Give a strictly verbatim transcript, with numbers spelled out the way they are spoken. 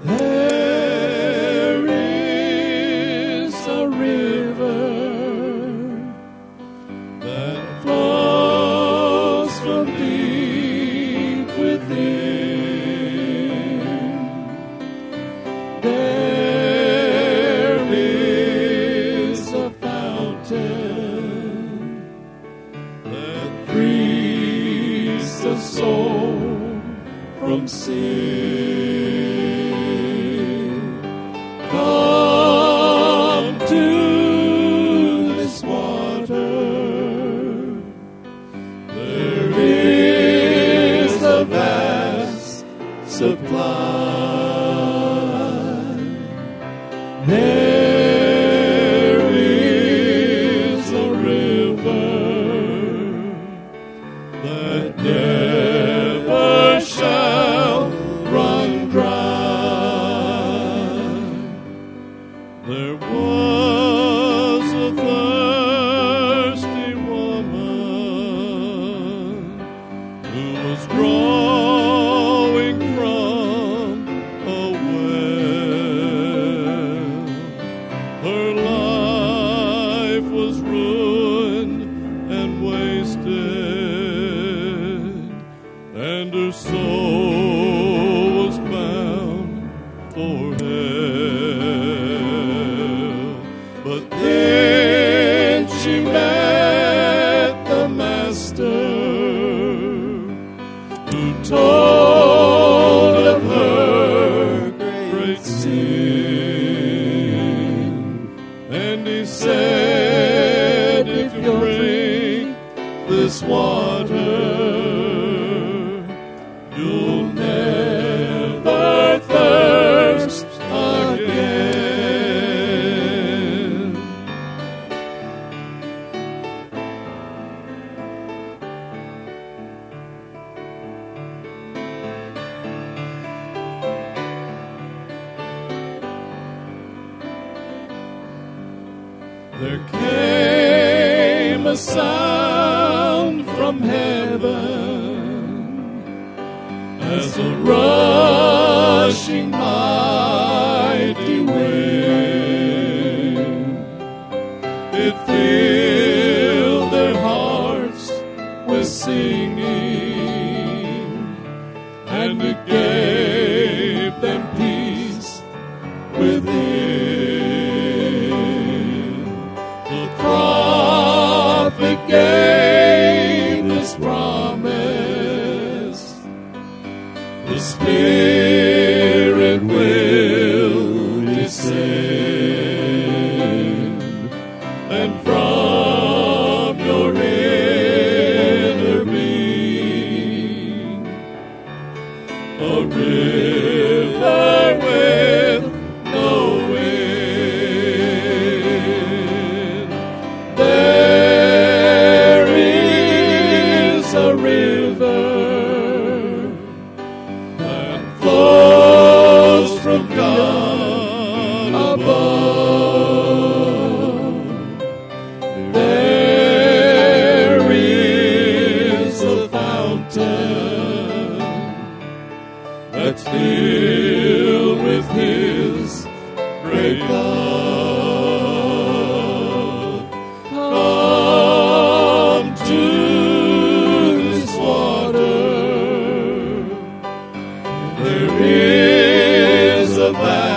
There is a river that flows from deep within. There is a fountain that frees the soul from sin. Come to this water. There is a vast supply. There is a river that never shall run dry. There was a thirsty woman who was drawing from a well. Her life was ruined and wasted, and her soul was bound for hell. But then she met the Master, who told of her great sin. And he said, if you drink this water, you'll never thirst again. There came a sound from heaven as a rushing mighty wind. It filled their hearts with singing, and it gave them peace within. The prophet gave this promise: the Spirit will descend, and from your inner being a river with no end. There is a river that flows from God above. There is a fountain that's filled with His great love. Come to this water. There is a valley